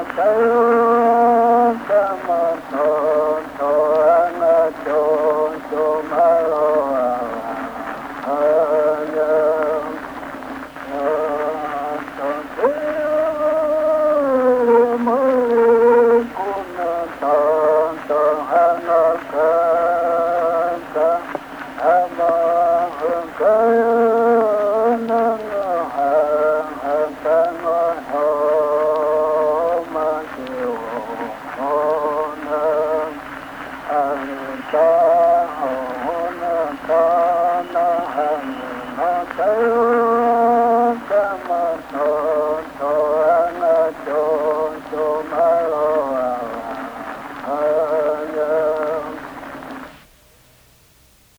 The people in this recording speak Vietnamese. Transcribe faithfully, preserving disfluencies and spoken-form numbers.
Hãy subscribe cho kênh Ghiền Mì Gõ để không bỏ lỡ những video hấp dẫn.